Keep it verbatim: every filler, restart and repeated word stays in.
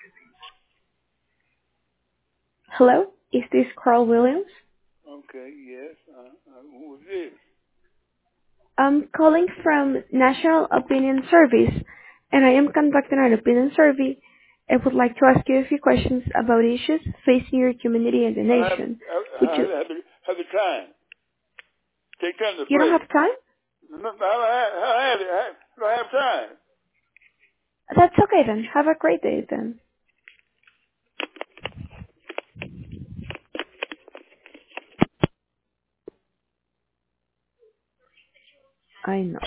Hello, is this Carl Williams? Okay, yes. Uh, uh, who is this? I'm calling from National Opinion Service, and I am conducting an opinion survey. I would like to ask you a few questions about issues facing your community and the I have, nation. Would I you? have, have, the, have the time. Take time to You don't play. have time? No, no, I don't have, I don't have, I don't have time. That's okay then. Have a great day then. I know.